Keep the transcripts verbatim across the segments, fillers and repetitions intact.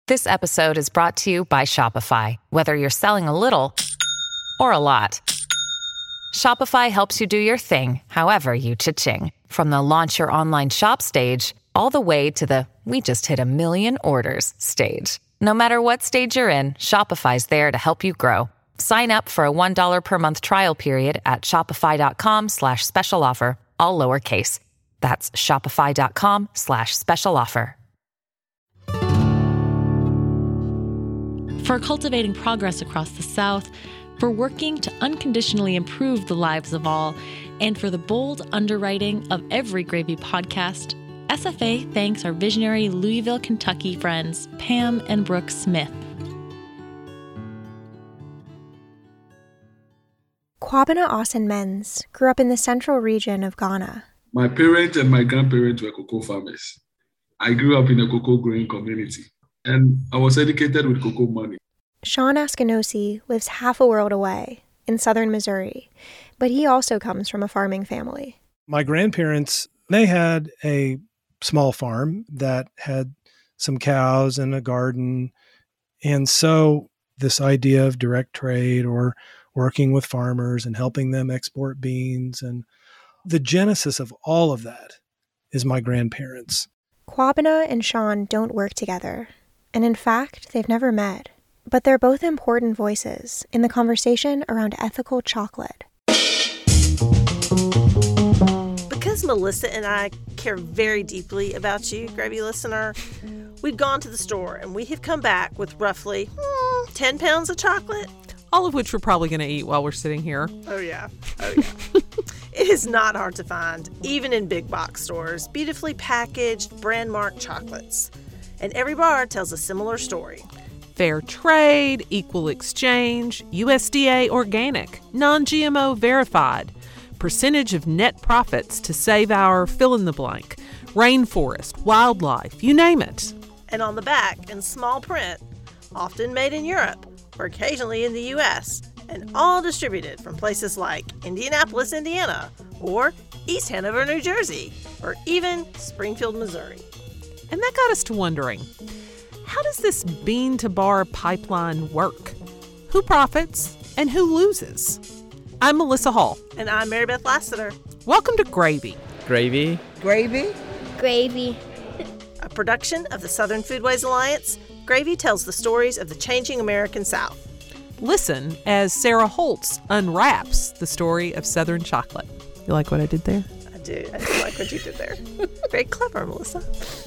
This episode is brought to you by Shopify. Whether you're selling a little or a lot, Shopify helps you do your thing, however you cha-ching. From the launch your online shop stage, all the way to the we just hit a million orders stage. No matter what stage you're in, Shopify's there to help you grow. Sign up for a one dollar per month trial period at shopify.com slash special offer, all lowercase. That's shopify.com slash special offer. For cultivating progress across the South, for working to unconditionally improve the lives of all, and for the bold underwriting of every Gravy podcast, S F A thanks our visionary Louisville, Kentucky friends, Pam and Brooke Smith. Kwabena Austin Menz grew up in the central region of Ghana. My parents and my grandparents were cocoa farmers. I grew up in a cocoa growing community, and I was educated with cocoa money. Sean Askinosi lives half a world away in southern Missouri, but he also comes from a farming family. My grandparents, they had a small farm that had some cows and a garden. And so this idea of direct trade or working with farmers and helping them export beans, and the genesis of all of that is my grandparents. Kwabena and Sean don't work together, and in fact, they've never met. But they're both important voices in the conversation around ethical chocolate. Because Melissa and I care very deeply about you, Gravy listener, we've gone to the store and we have come back with roughly mm, ten pounds of chocolate. All of which we're probably going to eat while we're sitting here. Oh, yeah. Oh, yeah. It is not hard to find, even in big box stores, beautifully packaged, brand-marked chocolates. And every bar tells a similar story. Fair trade, equal exchange, U S D A organic, non-G M O verified, percentage of net profits to save our fill-in-the-blank, rainforest, wildlife, you name it. And on the back, in small print, often made in Europe, or occasionally in the U S, and all distributed from places like Indianapolis, Indiana, or East Hanover, New Jersey, or even Springfield, Missouri. And that got us to wondering, how does this bean-to-bar pipeline work? Who profits and who loses? I'm Melissa Hall. And I'm Mary Beth Lassiter. Welcome to Gravy. Gravy. Gravy. Gravy. A production of the Southern Foodways Alliance, Gravy tells the stories of the changing American South. Listen as Sarah Holtz unwraps the story of Southern chocolate. You like what I did there? I do. I do like what you did there. Very clever, Melissa.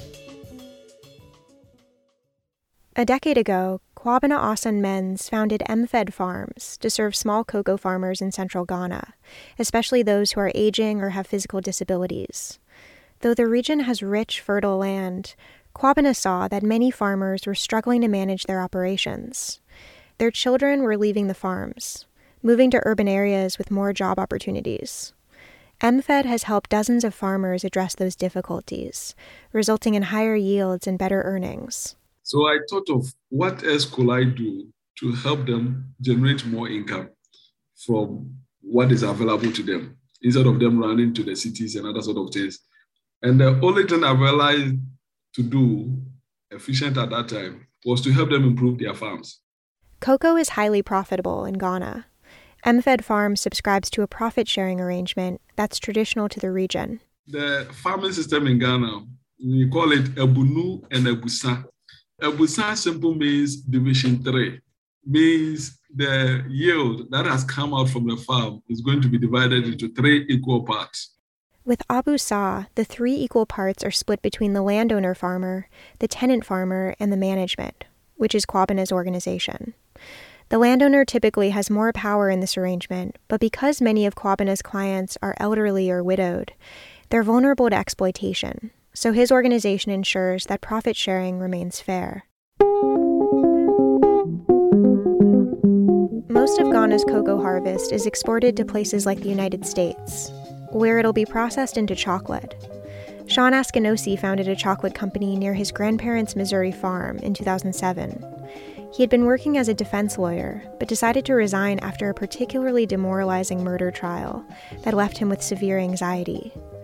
A decade ago, Kwabena Austin Menz founded M-Fed Farms to serve small cocoa farmers in central Ghana, especially those who are aging or have physical disabilities. Though the region has rich, fertile land, Kwabena saw that many farmers were struggling to manage their operations. Their children were leaving the farms, moving to urban areas with more job opportunities. M-Fed has helped dozens of farmers address those difficulties, resulting in higher yields and better earnings. So I thought of what else could I do to help them generate more income from what is available to them, instead of them running to the cities and other sort of things. And the only thing I realized to do, efficient at that time, was to help them improve their farms. Cocoa is highly profitable in Ghana. M-Fed Farms subscribes to a profit-sharing arrangement that's traditional to the region. The farming system in Ghana, we call it Ebunu and Ebusa. Ebusa simple means division three, means the yield that has come out from the farm is going to be divided into three equal parts. With Abusa, the three equal parts are split between the landowner farmer, the tenant farmer, and the management, which is Kwabena's organization. The landowner typically has more power in this arrangement, but because many of Kwabena's clients are elderly or widowed, they're vulnerable to exploitation. So his organization ensures that profit sharing remains fair. Most of Ghana's cocoa harvest is exported to places like the United States, where it'll be processed into chocolate. Sean Askinosi founded a chocolate company near his grandparents' Missouri farm in two thousand seven. He had been working as a defense lawyer, but decided to resign after a particularly demoralizing murder trial that left him with severe anxiety.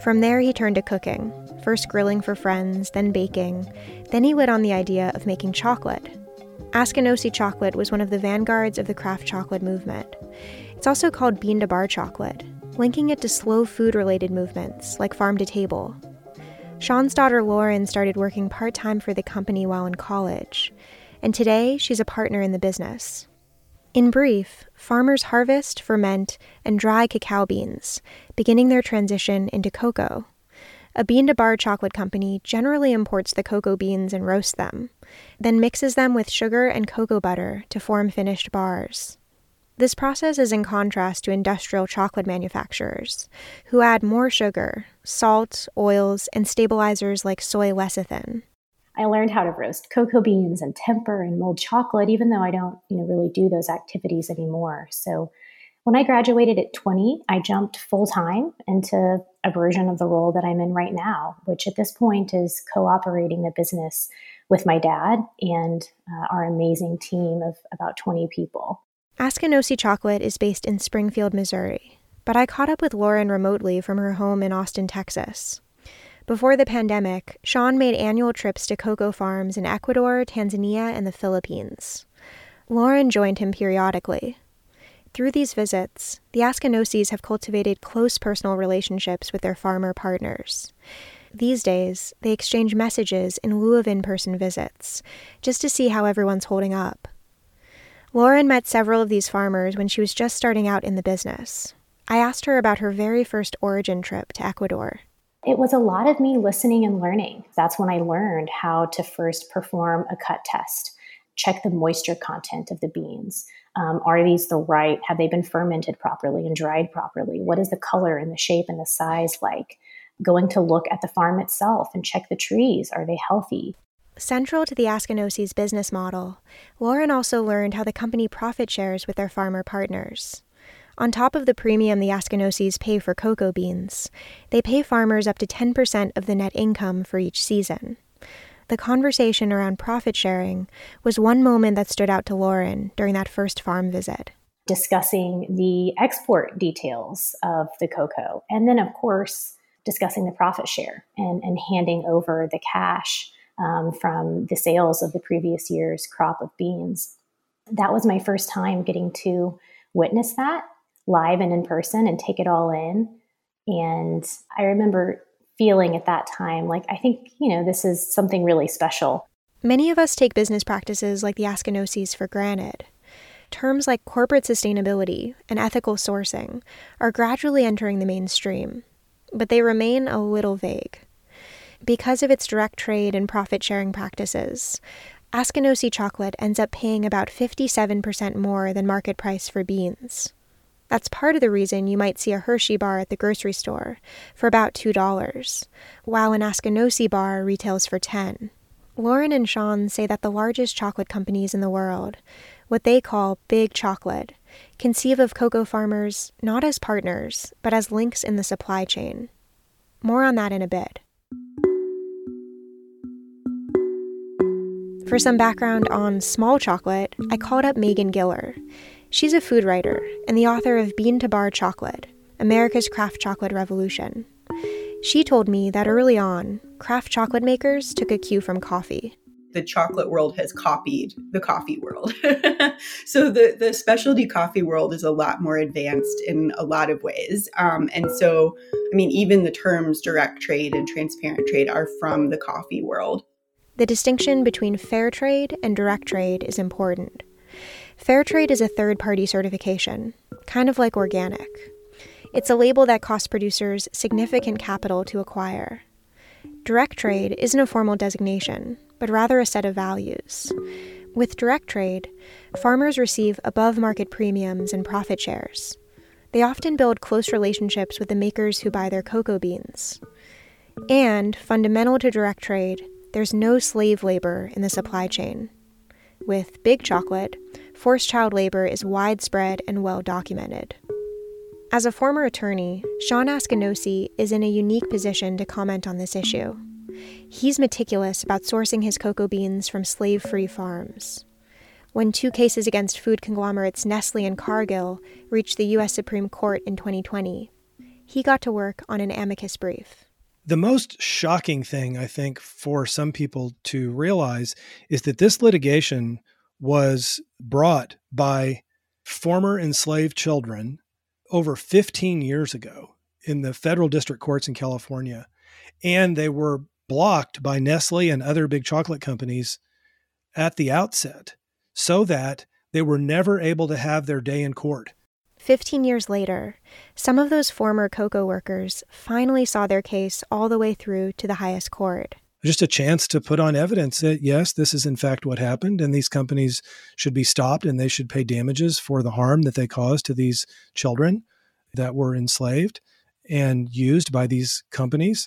From there, he turned to cooking, first grilling for friends, then baking. Then he lit on the idea of making chocolate. Askinosie chocolate was one of the vanguards of the craft chocolate movement. It's also called bean-to-bar chocolate, linking it to slow food-related movements like farm-to-table. Sean's daughter Lauren started working part-time for the company while in college, and today she's a partner in the business. In brief, farmers harvest, ferment, and dry cacao beans, beginning their transition into cocoa. A bean-to-bar chocolate company generally imports the cocoa beans and roasts them, then mixes them with sugar and cocoa butter to form finished bars. This process is in contrast to industrial chocolate manufacturers, who add more sugar, salt, oils, and stabilizers like soy lecithin. I learned how to roast cocoa beans and temper and mold chocolate, even though I don't, you know, really do those activities anymore. So when I graduated at twenty, I jumped full-time into a version of the role that I'm in right now, which at this point is co-operating the business with my dad and uh, our amazing team of about twenty people. Askinosie Chocolate is based in Springfield, Missouri, but I caught up with Lauren remotely from her home in Austin, Texas. Before the pandemic, Sean made annual trips to cocoa farms in Ecuador, Tanzania, and the Philippines. Lauren joined him periodically. Through these visits, the Askinosies have cultivated close personal relationships with their farmer partners. These days, they exchange messages in lieu of in-person visits, just to see how everyone's holding up. Lauren met several of these farmers when she was just starting out in the business. I asked her about her very first origin trip to Ecuador. It was a lot of me listening and learning. That's when I learned how to first perform a cut test, check the moisture content of the beans. Um, are these the right, have they been fermented properly and dried properly? What is the color and the shape and the size like? Going to look at the farm itself and check the trees. Are they healthy? Central to the Askinosies' business model, Lauren also learned how the company profit shares with their farmer partners. On top of the premium the Askinosies pay for cocoa beans, they pay farmers up to ten percent of the net income for each season. The conversation around profit sharing was one moment that stood out to Lauren during that first farm visit. Discussing the export details of the cocoa, and then, of course, discussing the profit share and, and handing over the cash um, from the sales of the previous year's crop of beans. That was my first time getting to witness that live and in person and take it all in. And I remember feeling at that time like, I think, you know, this is something really special. Many of us take business practices like the Askinosies for granted. Terms like corporate sustainability and ethical sourcing are gradually entering the mainstream, but they remain a little vague. Because of its direct trade and profit-sharing practices, Askinosie chocolate ends up paying about fifty-seven percent more than market price for beans. That's part of the reason you might see a Hershey bar at the grocery store for about two dollars, while an Askinosie bar retails for ten dollars. Lauren and Sean say that the largest chocolate companies in the world, what they call big chocolate, conceive of cocoa farmers not as partners, but as links in the supply chain. More on that in a bit. For some background on small chocolate, I called up Megan Giller. She's a food writer and the author of Bean-to-Bar Chocolate, America's Craft Chocolate Revolution. She told me that early on, craft chocolate makers took a cue from coffee. The chocolate world has copied the coffee world. So the, the specialty coffee world is a lot more advanced in a lot of ways. Um, and so, I mean, even the terms direct trade and transparent trade are from the coffee world. The distinction between fair trade and direct trade is important. Fair trade is a third-party certification, kind of like organic. It's a label that costs producers significant capital to acquire. Direct trade isn't a formal designation, but rather a set of values. With direct trade, farmers receive above-market premiums and profit shares. They often build close relationships with the makers who buy their cocoa beans. And, fundamental to direct trade, there's no slave labor in the supply chain. With big chocolate, forced child labor is widespread and well documented. As a former attorney, Sean Askinosie is in a unique position to comment on this issue. He's meticulous about sourcing his cocoa beans from slave-free farms. When two cases against food conglomerates Nestle and Cargill reached the U S Supreme Court in twenty twenty, he got to work on an amicus brief. The most shocking thing, I think, for some people to realize is that this litigation was brought by former enslaved children over fifteen years ago in the federal district courts in California. And they were blocked by Nestle and other big chocolate companies at the outset so that they were never able to have their day in court. Fifteen years later, some of those former cocoa workers finally saw their case all the way through to the highest court. Just a chance to put on evidence that, yes, this is in fact what happened, and these companies should be stopped and they should pay damages for the harm that they caused to these children that were enslaved and used by these companies.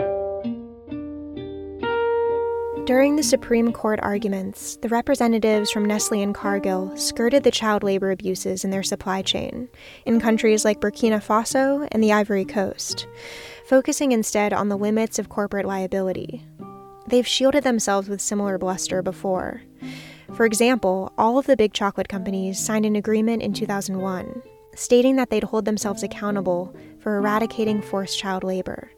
During the Supreme Court arguments, the representatives from Nestle and Cargill skirted the child labor abuses in their supply chain in countries like Burkina Faso and the Ivory Coast, focusing instead on the limits of corporate liability. They've shielded themselves with similar bluster before. For example, all of the big chocolate companies signed an agreement in two thousand one, stating that they'd hold themselves accountable for eradicating forced child labor.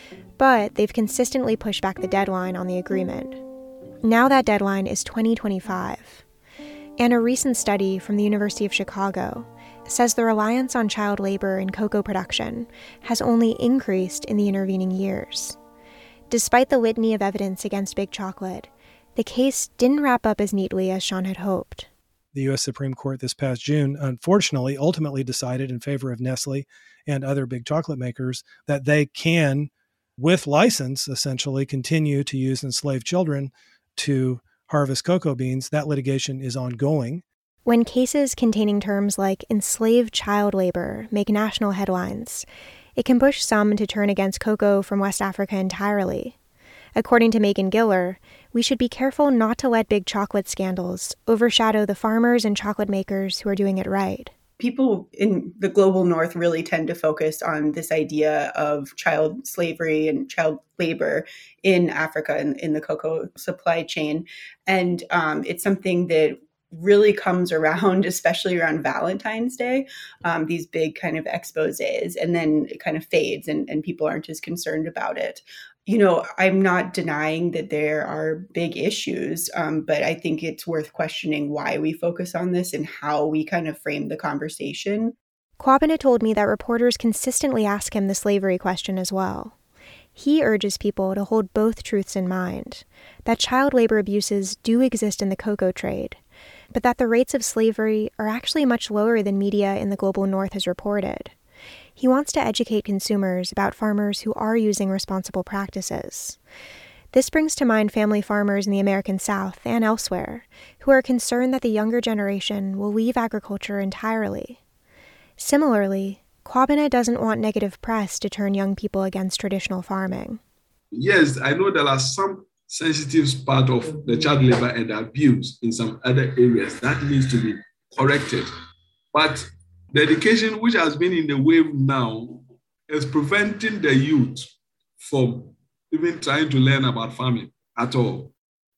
But they've consistently pushed back the deadline on the agreement. Now that deadline is twenty twenty-five. And a recent study from the University of Chicago says the reliance on child labor in cocoa production has only increased in the intervening years. Despite the litany of evidence against big chocolate, the case didn't wrap up as neatly as Sean had hoped. The U S Supreme Court this past June, unfortunately, ultimately decided in favor of Nestle and other big chocolate makers that they can, with license, essentially continue to use enslaved children to harvest cocoa beans. That litigation is ongoing. When cases containing terms like enslaved child labor make national headlines, it can push some to turn against cocoa from West Africa entirely. According to Megan Giller, we should be careful not to let big chocolate scandals overshadow the farmers and chocolate makers who are doing it right. People in the global north really tend to focus on this idea of child slavery and child labor in Africa and in the cocoa supply chain. And um, it's something that really comes around, especially around Valentine's Day, um, these big kind of exposés, and then it kind of fades and, and people aren't as concerned about it. You know, I'm not denying that there are big issues, um, but I think it's worth questioning why we focus on this and how we kind of frame the conversation. Kwabena told me that reporters consistently ask him the slavery question as well. He urges people to hold both truths in mind, that child labor abuses do exist in the cocoa trade, but that the rates of slavery are actually much lower than media in the global north has reported. He wants to educate consumers about farmers who are using responsible practices. This brings to mind family farmers in the American South and elsewhere who are concerned that the younger generation will leave agriculture entirely. Similarly, Kwabena doesn't want negative press to turn young people against traditional farming. Yes, I know there are some sensitive parts of the child labor and abuse in some other areas that needs to be corrected. But the education which has been in the wave now is preventing the youth from even trying to learn about farming at all.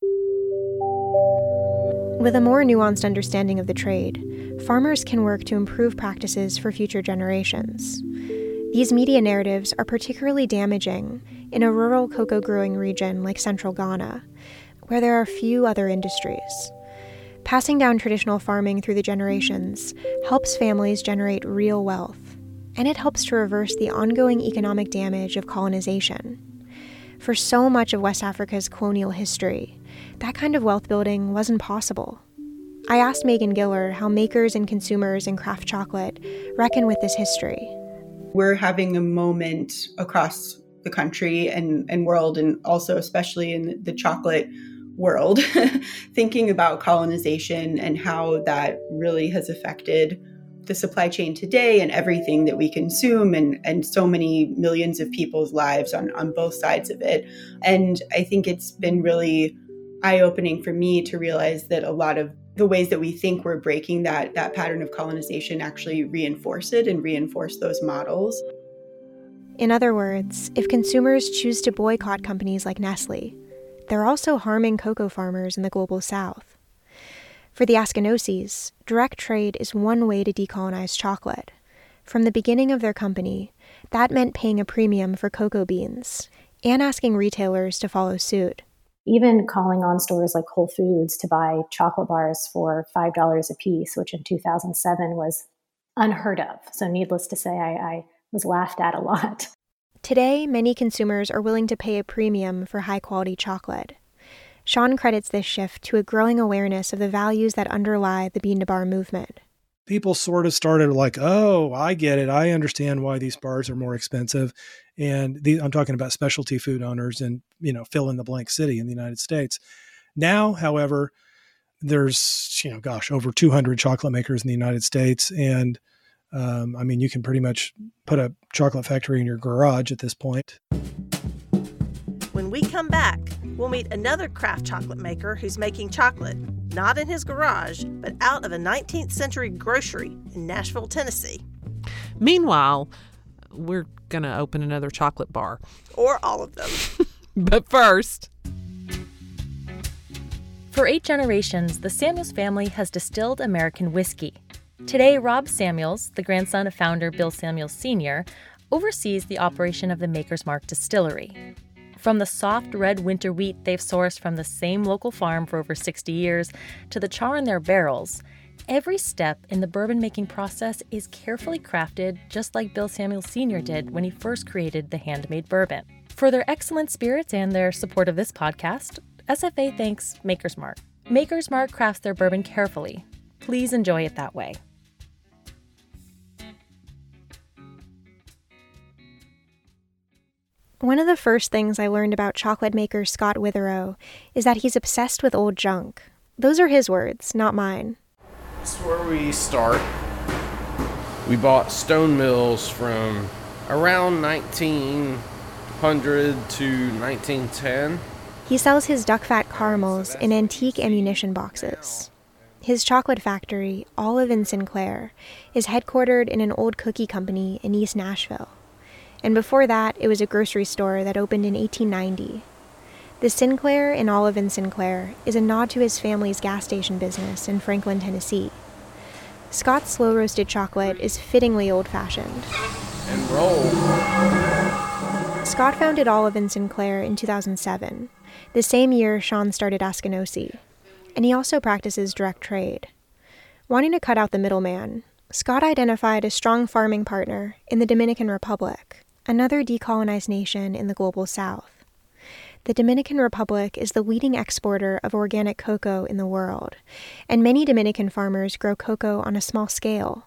With a more nuanced understanding of the trade, farmers can work to improve practices for future generations. These media narratives are particularly damaging in a rural cocoa growing region like central Ghana, where there are few other industries. Passing down traditional farming through the generations helps families generate real wealth, and it helps to reverse the ongoing economic damage of colonization. For so much of West Africa's colonial history, that kind of wealth building wasn't possible. I asked Megan Giller how makers and consumers in craft chocolate reckon with this history. We're having a moment across the country and, and world, and also especially in the chocolate world, thinking about colonization and how that really has affected the supply chain today and everything that we consume and, and so many millions of people's lives on, on both sides of it. And I think it's been really eye-opening for me to realize that a lot of the ways that we think we're breaking that, that pattern of colonization actually reinforce it and reinforce those models. In other words, if consumers choose to boycott companies like Nestle, they're also harming cocoa farmers in the global south. For the Askinosis, direct trade is one way to decolonize chocolate, From the beginning of their company, that meant paying a premium for cocoa beans and asking retailers to follow suit. Even calling on stores like Whole Foods to buy chocolate bars for five dollars a piece, which in two thousand seven was unheard of. So needless to say, I, I was laughed at a lot. Today, many consumers are willing to pay a premium for high-quality chocolate. Sean credits this shift to a growing awareness of the values that underlie the Bean to Bar movement. People sort of started like, oh, I get it. I understand why these bars are more expensive. And the, I'm talking about specialty food owners in, you know, fill in the blank city in the United States. Now, however, there's, you know, gosh, over two hundred chocolate makers in the United States. And um, I mean, you can pretty much put a chocolate factory in your garage at this point. When we come back, we'll meet another craft chocolate maker who's making chocolate, not in his garage, but out of a nineteenth century grocery in Nashville, Tennessee. Meanwhile, we're going to open another chocolate bar. Or all of them. But first... For eight generations, the Samuels family has distilled American whiskey. Today, Rob Samuels, the grandson of founder Bill Samuels Senior, oversees the operation of the Maker's Mark Distillery. From the soft red winter wheat they've sourced from the same local farm for over sixty years to the char in their barrels, every step in the bourbon-making process is carefully crafted just like Bill Samuels Senior did when he first created the handmade bourbon. For their excellent spirits and their support of this podcast, S F A thanks Maker's Mark. Maker's Mark crafts their bourbon carefully. Please enjoy it that way. One of the first things I learned about chocolate maker Scott Witherow is that he's obsessed with old junk. Those are his words, not mine. This is where we start. We bought stone mills from around nineteen hundred to nineteen ten. He sells his duck fat caramels in antique ammunition boxes. His chocolate factory, Olive and Sinclair, is headquartered in an old cookie company in East Nashville. And before that, it was a grocery store that opened in eighteen ninety. The Sinclair in Olive and Sinclair is a nod to his family's gas station business in Franklin, Tennessee. Scott's slow-roasted chocolate is fittingly old-fashioned. And roll. Scott founded Olive and Sinclair in two thousand seven, the same year Sean started Askinosie, and he also practices direct trade. Wanting to cut out the middleman, Scott identified a strong farming partner in the Dominican Republic, another decolonized nation in the global south. The Dominican Republic is the leading exporter of organic cocoa in the world, and many Dominican farmers grow cocoa on a small scale.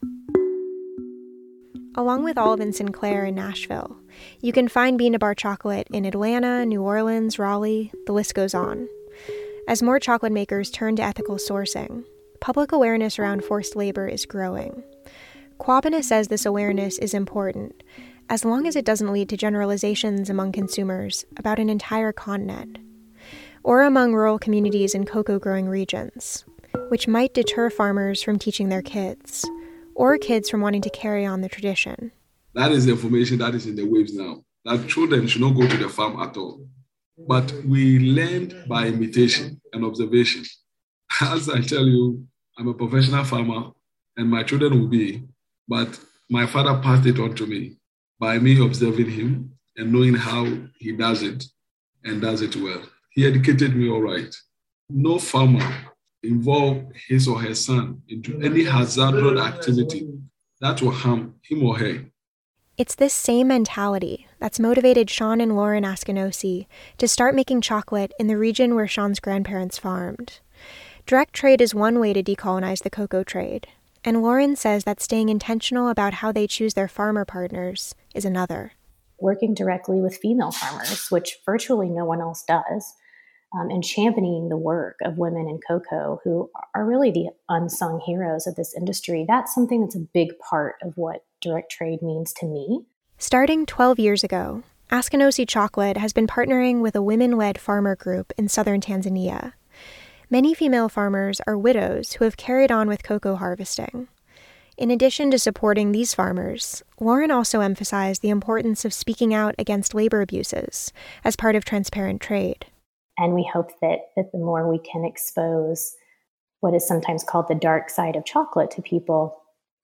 Along with Olive and Sinclair in Nashville, you can find Bean to Bar chocolate in Atlanta, New Orleans, Raleigh, the list goes on. As more chocolate makers turn to ethical sourcing, public awareness around forced labor is growing. Quabana says this awareness is important, as long as it doesn't lead to generalizations among consumers about an entire continent, or among rural communities in cocoa-growing regions, which might deter farmers from teaching their kids, or kids from wanting to carry on the tradition. That is the information that is in the waves now, that children should not go to the farm at all. But we learned by imitation and observation. As I tell you, I'm a professional farmer, and my children will be, but my father passed it on to me by me observing him and knowing how he does it and does it well. He educated me all right. No farmer involve his or her son into any hazardous activity that will harm him or her. It's this same mentality that's motivated Sean and Lauren Askinosie to start making chocolate in the region where Sean's grandparents farmed. Direct trade is one way to decolonize the cocoa trade, and Lauren says that staying intentional about how they choose their farmer partners is another. Working directly with female farmers, which virtually no one else does, um, and championing the work of women in cocoa who are really the unsung heroes of this industry, that's something that's a big part of what direct trade means to me. Starting twelve years ago, Askinosie Chocolate has been partnering with a women-led farmer group in southern Tanzania. Many female farmers are widows who have carried on with cocoa harvesting. In addition to supporting these farmers, Lauren also emphasized the importance of speaking out against labor abuses as part of transparent trade. And we hope that, that the more we can expose what is sometimes called the dark side of chocolate to people,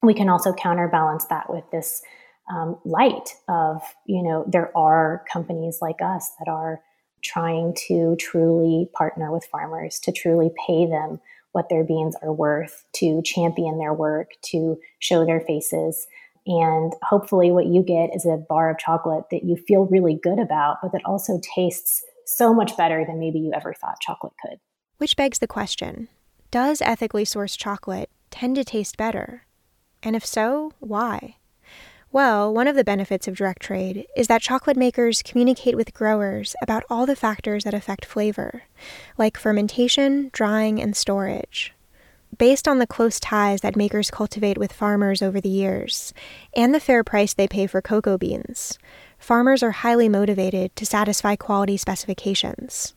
we can also counterbalance that with this um, light of, you know, there are companies like us that are trying to truly partner with farmers, to truly pay them what their beans are worth, to champion their work, to show their faces. And hopefully what you get is a bar of chocolate that you feel really good about, but that also tastes so much better than maybe you ever thought chocolate could. Which begs the question, does ethically sourced chocolate tend to taste better? And if so, why? Well, one of the benefits of direct trade is that chocolate makers communicate with growers about all the factors that affect flavor, like fermentation, drying, and storage. Based on the close ties that makers cultivate with farmers over the years, and the fair price they pay for cocoa beans, farmers are highly motivated to satisfy quality specifications.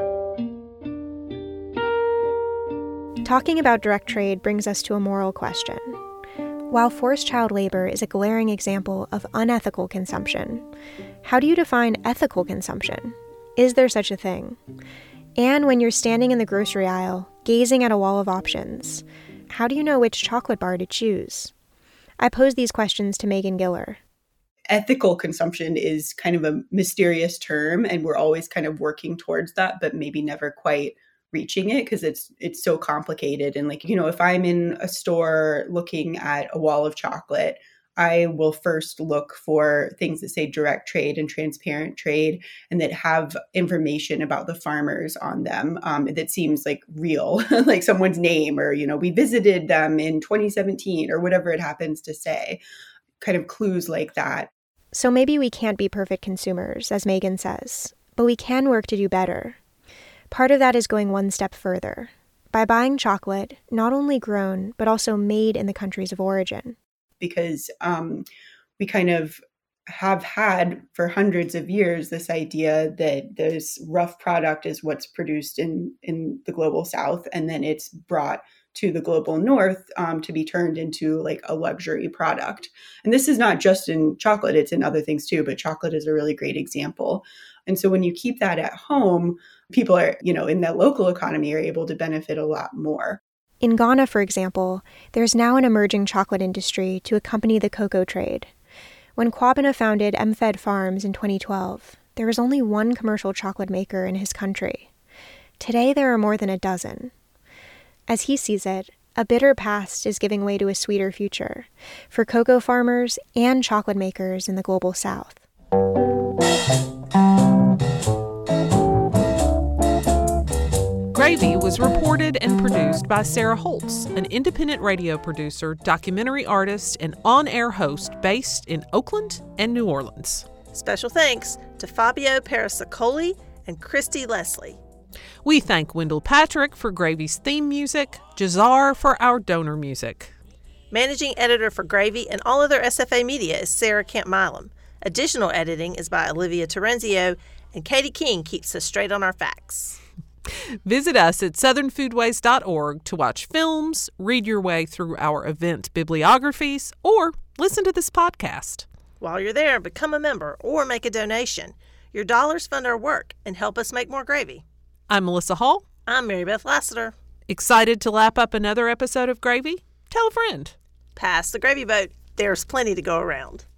Talking about direct trade brings us to a moral question. While forced child labor is a glaring example of unethical consumption, how do you define ethical consumption? Is there such a thing? And when you're standing in the grocery aisle, gazing at a wall of options, how do you know which chocolate bar to choose? I pose these questions to Megan Giller. Ethical consumption is kind of a mysterious term, and we're always kind of working towards that, but maybe never quite reaching it because it's it's so complicated. And like, you know, if I'm in a store looking at a wall of chocolate, I will first look for things that say direct trade and transparent trade and that have information about the farmers on them um, that seems like real, like someone's name or, you know, we visited them in twenty seventeen or whatever it happens to say, kind of clues like that. So maybe we can't be perfect consumers, as Megan says, but we can work to do better. Part of that is going one step further, by buying chocolate not only grown, but also made in the countries of origin. Because um, we kind of have had for hundreds of years this idea that this rough product is what's produced in, in the global south, and then it's brought to the global north um, to be turned into like a luxury product. And this is not just in chocolate, it's in other things too, but chocolate is a really great example. And so when you keep that at home, people are, you know, in that local economy are able to benefit a lot more. In Ghana, for example, there's now an emerging chocolate industry to accompany the cocoa trade. When Kwabena founded M-Fed Farms in twenty twelve, there was only one commercial chocolate maker in his country. Today, there are more than a dozen. As he sees it, a bitter past is giving way to a sweeter future for cocoa farmers and chocolate makers in the global south. Gravy was reported and produced by Sarah Holtz, an independent radio producer, documentary artist, and on-air host based in Oakland and New Orleans. Special thanks to Fabio Parasacoli and Christy Leslie. We thank Wendell Patrick for Gravy's theme music, Jazar for our donor music. Managing editor for Gravy and all other S F A media is Sarah Camp-Milam. Additional editing is by Olivia Terenzio, and Katie King keeps us straight on our facts. Visit us at southern foodways dot org to watch films, read your way through our event bibliographies, or listen to this podcast. While you're there, become a member or make a donation. Your dollars fund our work and help us make more gravy. I'm Melissa Hall. I'm Mary Beth Lassiter. Excited to lap up another episode of Gravy? Tell a friend. Pass the gravy boat. There's plenty to go around.